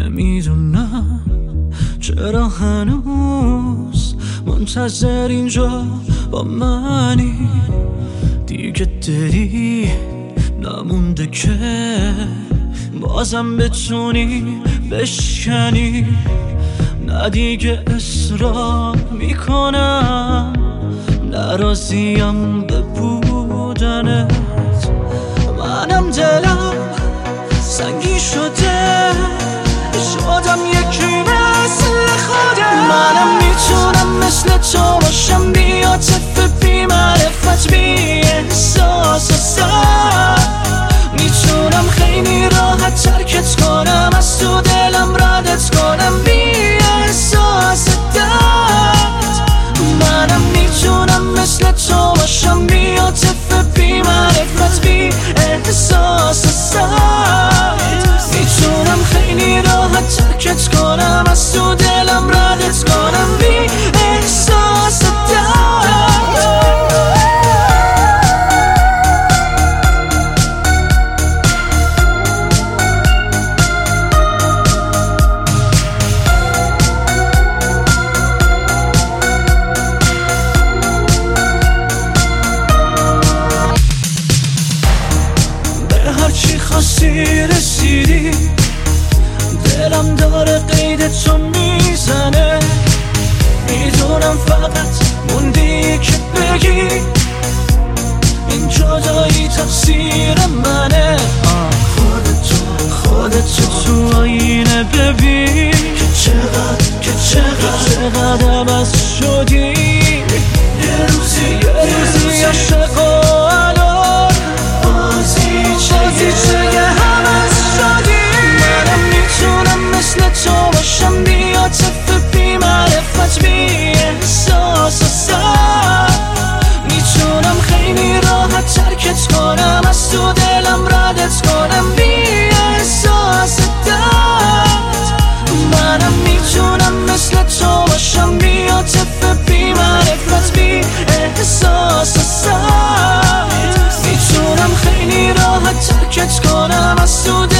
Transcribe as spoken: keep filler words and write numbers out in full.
نمیدونم چرا هنوز منتظر اینجا با منی. دیگه دلی نمونده که بازم بتونی بشکنی. نه دیگه اصرار میکنم، نراضیم به بودنت. منم دلم سنگی شده، شدم یکی مثل خودم. منم میتونم مثل تو باشم، بی عاطفه بی معرفت بی احساس و سر. میتونم خیلی راحت ترکت کنم، از تو دلم ردت کنم بی احساس درد. منم میتونم مثل تو باشم، بی عاطفه بی معرفت بی احساس سرد. میتونم خیلی راحت ترکت کنم، از تو دلم ردت کنم بی احساس درد. هرچی خواستی رسیدی، دلم داره قید تو میزنه. میدونم فقط موندی که بگی این جدایی تقصیر منه. خودتو خودتو تو آینه ببین که چقدر که چقدر چقدر عوض شدی. یه روزی یه روزی عاشق و الان بازی چه همه شدی. منم میتونم مثل تو باشم، بی عاطفه بی معرفت بی احساس سر. میتونم خیلی راحت ترکت کنم، از تو دلم ردت کنم بی احساس درد. منم میتونم مثل تو باشم، بی عاطفه بی معرفت بی احساس سر. میتونم خیلی راحت ترکت کنم، از تو